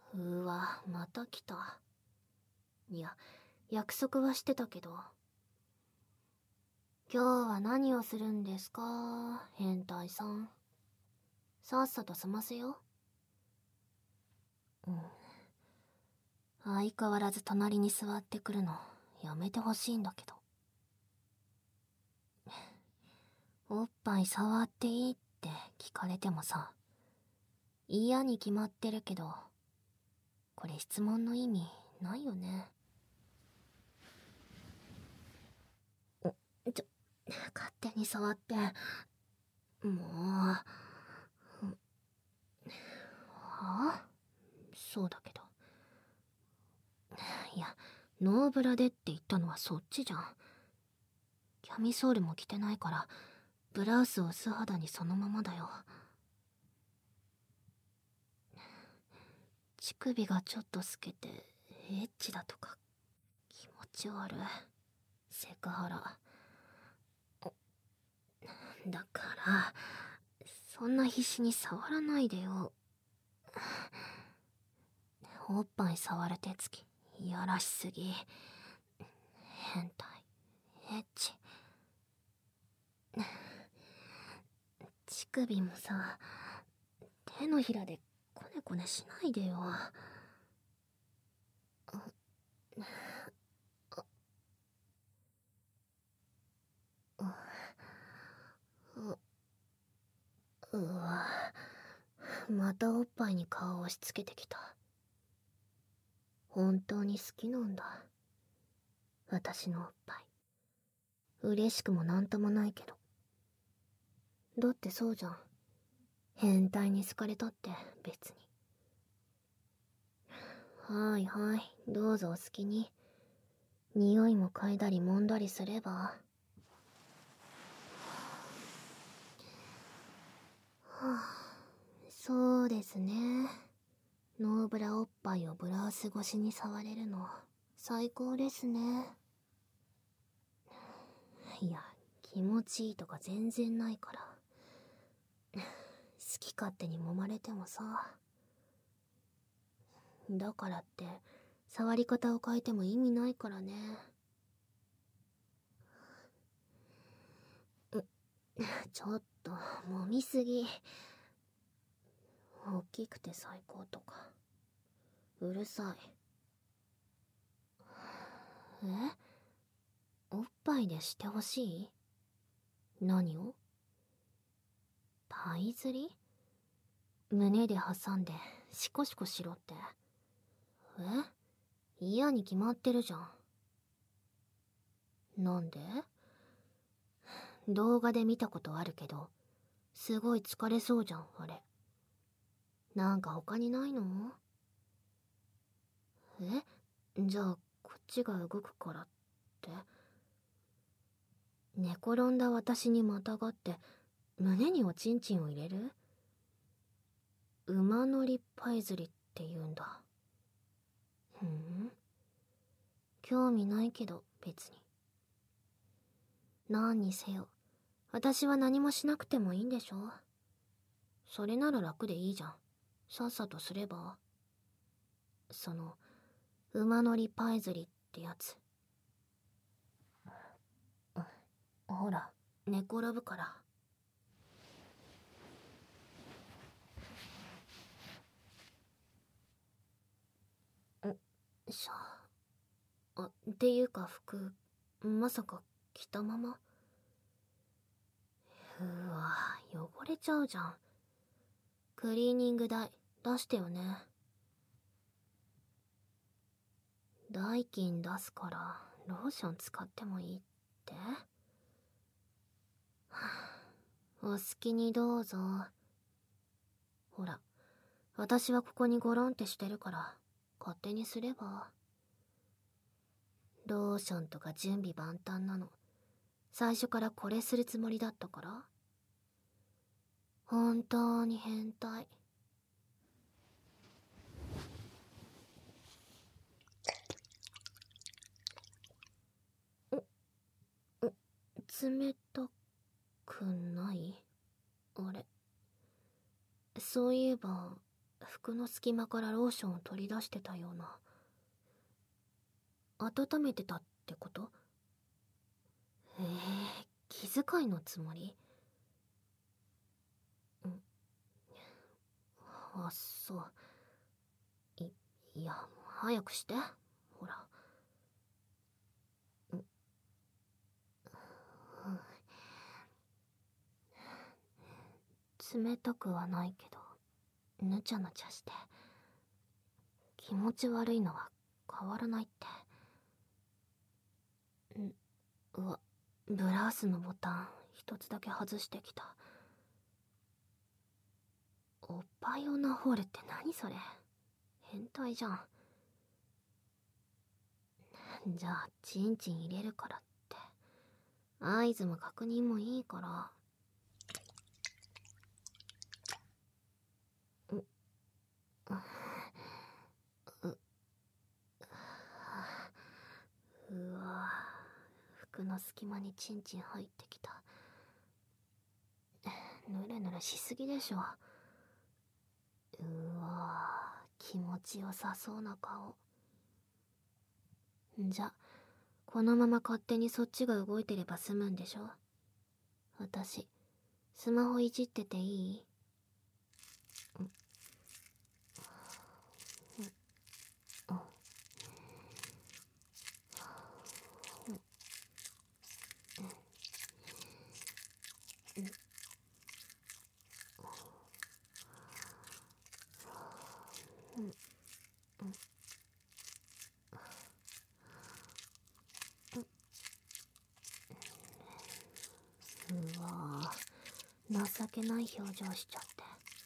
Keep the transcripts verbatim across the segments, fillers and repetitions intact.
うわ、また来た。いや、約束はしてたけど。今日は何をするんですか、変態さん。さっさと済ませよ。うん。相変わらず隣に座ってくるの、やめてほしいんだけど。おっぱい触っていいって聞かれてもさ、嫌に決まってるけど、これ質問の意味ないよね。ちょ、勝手に触って、もう、はあ？そうだけど。いや、ノーブラでって言ったのはそっちじゃん。キャミソールも着てないから、ブラウスを素肌にそのままだよ。乳首がちょっと透けて、エッチだとか、気持ち悪い。セクハラ。だから、そんな必死に触らないでよ。おっぱい触る手つき、いやらしすぎ。変態、エッチ。乳首もさ、手のひらでコネコネしないでよ。うわ、またおっぱいに顔を押し付けてきた。本当に好きなんだ、私のおっぱい。嬉しくもなんともないけど。だってそうじゃん。変態に好かれたって別に。はいはい、どうぞお好きに。匂いも嗅いだり揉んだりすれば。はあ、そうですね。ノーブラおっぱいをブラウス越しに触れるの最高ですね。いや、気持ちいいとか全然ないから。好き勝手に揉まれてもさ。だからって触り方を変えても意味ないからね。ちょっと揉みすぎ。大きくて最高とかうるさい。え？おっぱいでしてほしい？何を？パイ釣り？胸で挟んでシコシコしろって。え？嫌に決まってるじゃん。なんで？動画で見たことあるけど、すごい疲れそうじゃん、あれ。なんか他にないの？え？じゃあこっちが動くからって？寝転んだ私にまたがって胸におちんちんを入れる？馬乗りパイ釣りって言うんだ。ふん。興味ないけど別に。何にせよ、私は何もしなくてもいいんでしょ？それなら楽でいいじゃん。さっさとすれば。その、馬乗りパイ釣りってやつ。ほら、寝転ぶから。んしゃあ。っていうか服、まさか着たまま？うわ、汚れちゃうじゃん。クリーニング代出してよね。代金出すからローション使ってもいいって？お好きにどうぞ。ほら、私はここにゴロンってしてるから勝手にすれば。ローションとか準備万端なの。最初からこれするつもりだったから。本当に変態。冷たくない？あれ、そういえば服の隙間からローションを取り出してたような。温めてたってこと？ええー、気遣いのつもり？ん、あ、そう。い、いや、早くして。ほら。ん、うん、冷たくはないけど、ぬちゃぬちゃして。気持ち悪いのは変わらないって。ん、うわ、ブラウスのボタン一つだけ外してきた。おっぱいオナホールって何それ？変態じゃん。じゃあチンチン入れるからって、合図も確認もいいから。うううわ、服の隙間にチンチン入ってきた。ぬるぬるしすぎでしょ。うわ、気持ちよさそうな顔。じゃ、このまま勝手にそっちが動いてれば済むんでしょ。私スマホいじってていい？うわぁ、情けない表情しちゃって。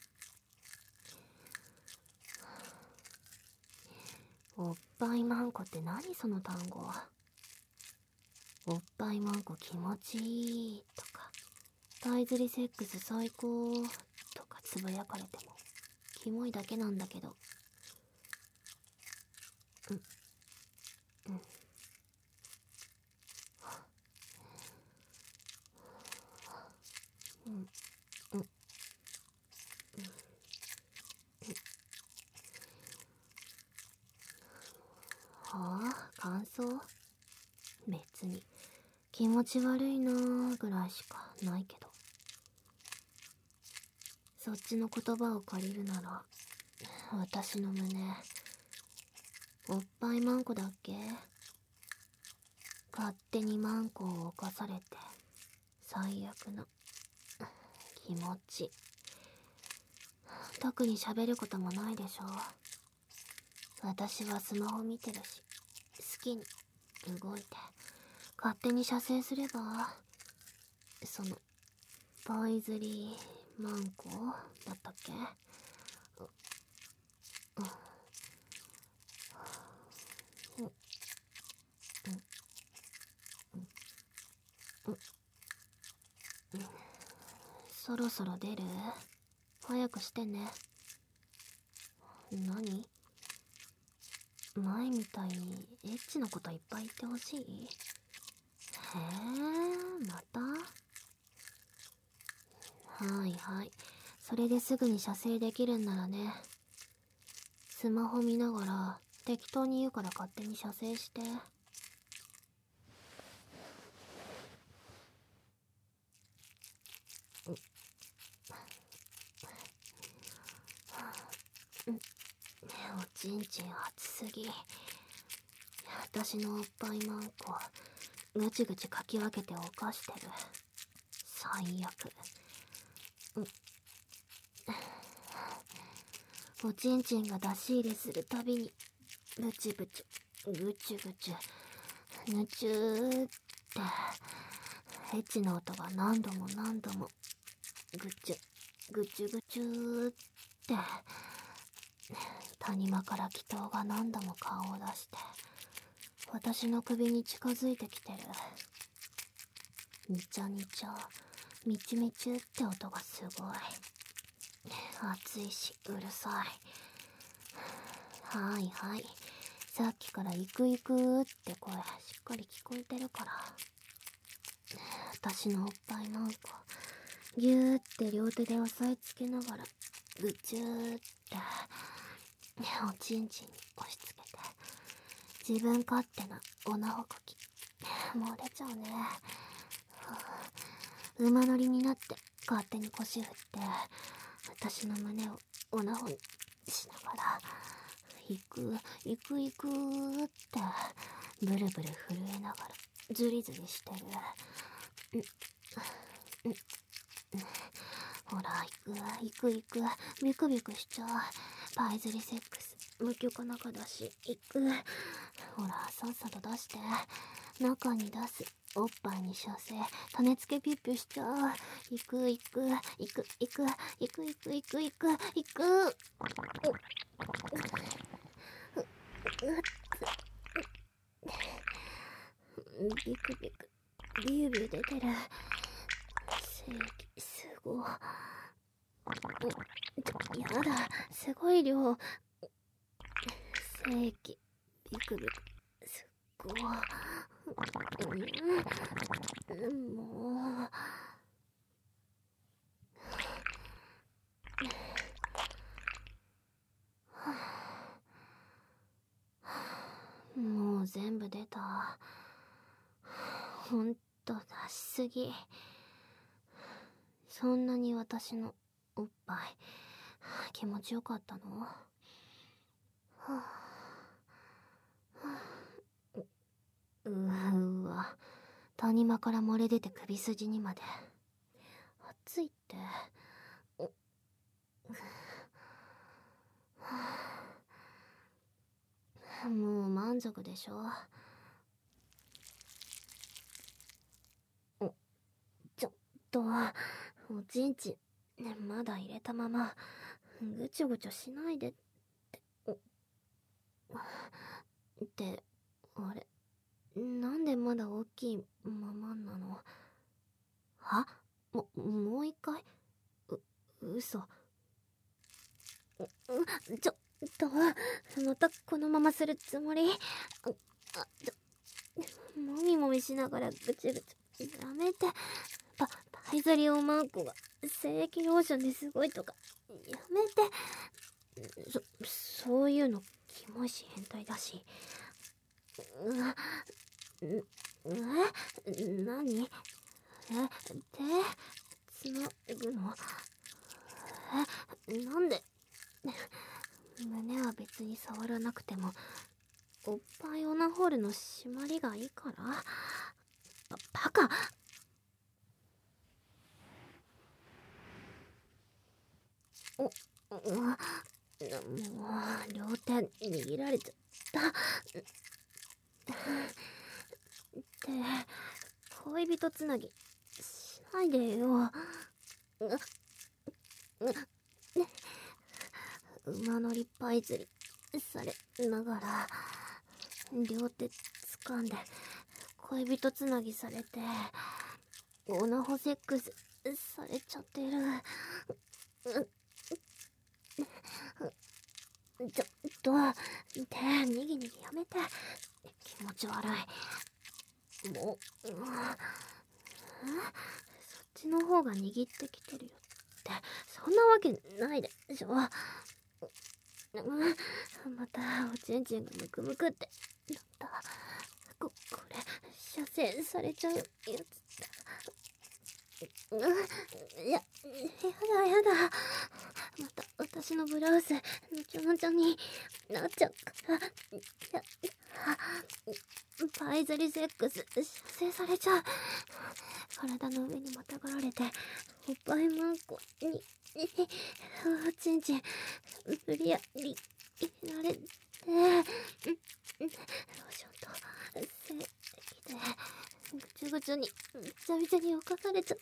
おっぱいマンコって何その単語。おっぱいマンコ気持ちいいとか、タイ釣りセックス最高とかつぶやかれてもキモいだけなんだけど。うんうん、うん、うん、はあ、感想？別に気持ち悪いなーぐらいしかないけど。そっちの言葉を借りるなら、私の胸おっぱいマンコだっけ？勝手にマンコを犯されて最悪の気持ち。特に喋ることもないでしょ。私はスマホ見てるし、好きに動いて勝手に射精すれば、そのパイズリーマンコだったっけ？う、う、う、う、そろそろ出る？早くしてね。何？前みたいにエッチなこといっぱい言ってほしい？へえ、また？はいはい、それですぐに射精できるんならね。スマホ見ながら適当に言うから勝手に射精して。おちんちん熱すぎ。私のおっぱいマンコぐちぐちかき分けて犯してる。最悪。おちんちんが出し入れするたびにブチブチぐちゅぐちゅぬちゅーってエッチな音が何度も何度もぐちゅぐちゅぐちゅーって、谷間から祈祷が何度も顔を出して私の首に近づいてきてる。にちゃにちゃみちみちゅって音がすごい。暑いしうるさい。はいはい、さっきから行く行くって声しっかり聞こえてるから。私のおっぱいマンコぎゅーって両手で押さえつけながらぐちゅーっておちんちんに押し付けて自分勝手なオナホコキ漏れちゃうね。馬乗りになって勝手に腰振って私の胸をオナホにしながら行く行く行くーってブルブル震えながらズリズリしてる。んんほら行く行く行くビクビクしちゃう。パイズリセックス無許可中だし行く。ほらさっさと出して中に出す。おっぱいに射精種付けピュッピュしちゃう。行く行く行く行く行く行く行く行く行く。ビクビクビュービュー出てる。精液すごい。やだすごい量。精液ビクビクすっごい。うん、もうもう全部出た。ほんと出しすぎ。そんなに私のおっぱい気持ちよかったの？はあはあ、ううわ谷間から漏れ出て首筋にまで熱いって。おはあ、もう満足でしょ。おちょっとおちんちんまだ入れたままぐちょぐちょしないでって。おってあれなんでまだ大きいままなの？は？も、もう一回？う、嘘。う、ちょっと、またこのままするつもり？あ、ちょ、もみもみしながらぐちぐち。やめて。パ、パイズリオマンコが精液ローションですごいとか、やめて。そ、そういうのキモいし変態だし。う、う、え？何？え、手つなぐの？え、なんで？胸は別に触らなくてもおっぱいオナホールの締まりがいいから？バ、バカ！お、う、もう両手握られちゃった。って恋人つなぎしないでよ。馬乗りパイズリされながら両手掴んで恋人つなぎされてオナホセックスされちゃってる。ちょっと手にぎにぎやめて。気持ち悪い。もう、うん、そっちの方が握ってきてるよってそんなわけないでしょ。またおちんちんがムクムクってなった。こ、これ射精されちゃうやつだ。いや、やだやだ。また私のブラウスぬちょぬちょになっちゃうから。いや、パイズリセックス射精されちゃう。体の上にまたがられておっぱいマンコにおちんちん無理やり入れられてローションと精液でぐちゅぐちゅにびちゃびちゃに浮かされちゃう。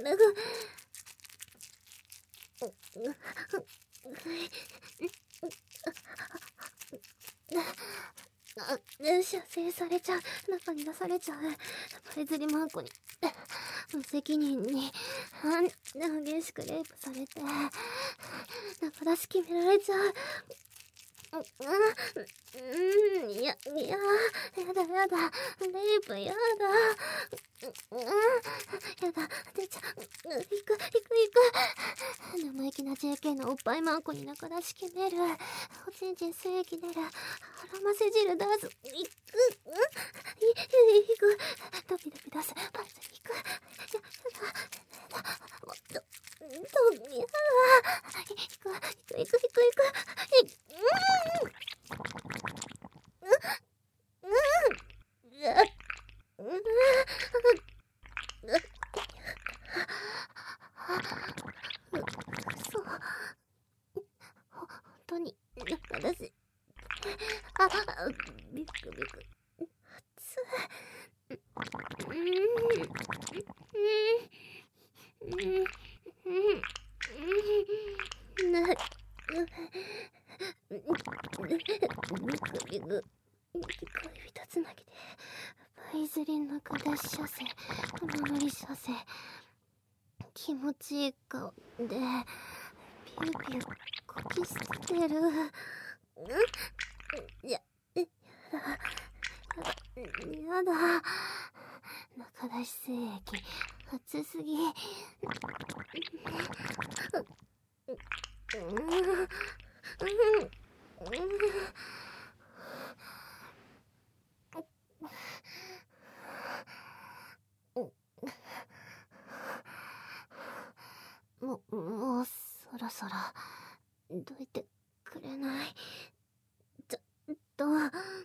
射精されちゃう。中に出されちゃう。パイズリマンコに無責任に激しくレイプされて中出し決められちゃう。 うん、いや、いや、やだやだ、レイプやだ。うん、やだ、出ちゃう。行く、行く、行く。生意気な ジェーケー のおっぱいマンコに中出し決める。おちんちん精液出る。腹ませ汁出す。行く、うん、い、行く。ドビドビ出す。パンツに行く。や、やだ、やだ。もっと、ど、やだ。行く、行く、行く、行く、行く。うん。そう、ほ、本当に中出せ。あ、ビクビク。熱い。うん、うん、うん、うん、な、ビクビク。恋人つなぎでバイズリンの下し射精、守り射精、気持ちいい顔でピューピューこき捨ててる。うん、や、やだ、やだ、やだ、中出し精液熱すぎ。うん、うん、うん、も、もうそろそろどいてくれない？ちょっと、うん、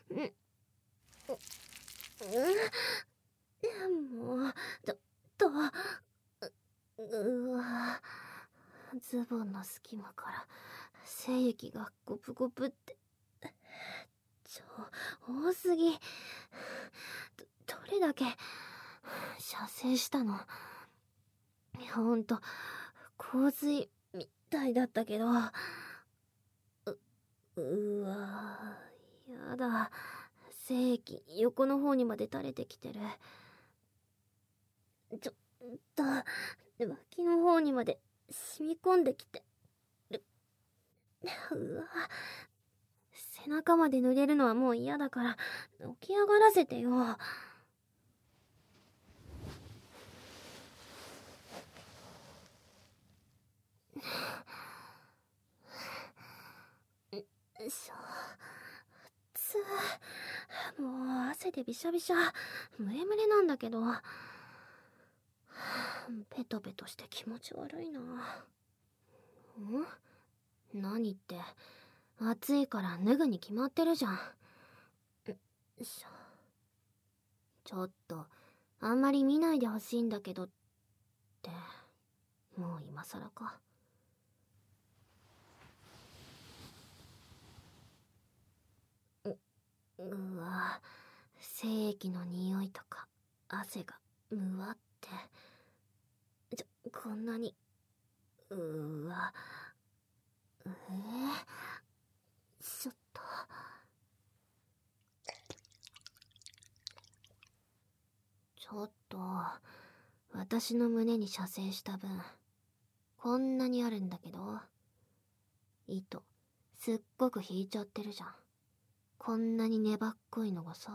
うん、もうちょっと、う、うわ、ズボンの隙間から精液がゴプゴプって、ちょ多すぎ。ど、どれだけ射精したの？ほんと洪水みたいだったけど、う、うわ、やだ、精液横の方にまで垂れてきてる。ちょっと脇の方にまで染み込んできてる。うわ、背中まで濡れるのはもう嫌だから起き上がらせてよ。しょ、つー、もう汗でびしゃびしゃ、ムレムレなんだけど、ペトペトして気持ち悪いな。ん？何って、暑いから脱ぐに決まってるじゃん。しょ、ちょっとあんまり見ないでほしいんだけどって、もう今更か。うわ、精液の匂いとか汗がむわって、ちょ、こんなに、うわ、えー、ちょっと、ちょっと私の胸に射精した分こんなにあるんだけど、糸すっごく引いちゃってるじゃん。こんなに粘っこいのがさ。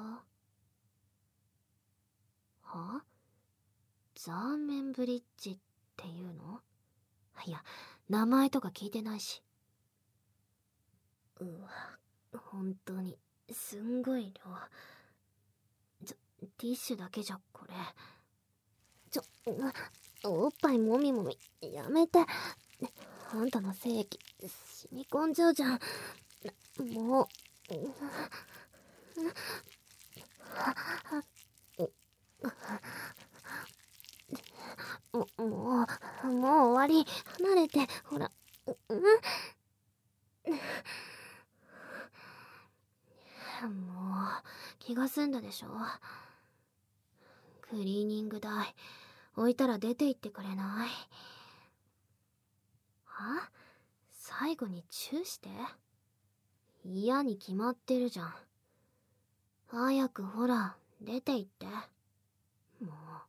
は？ザーメンブリッジっていうの？いや、名前とか聞いてないし。うわ、本当にすんごい量。ちょ、ティッシュだけじゃこれ。ちょ、おっぱいもみもみやめて。あんたの精液染み込んじゃうじゃん。もう、も、もう、もう終わり。離れて、ほら。うん、もう、気が済んだでしょ。クリーニング代、置いたら出て行ってくれない？は？最後にチューして？嫌に決まってるじゃん。早くほら、出て行って。もう。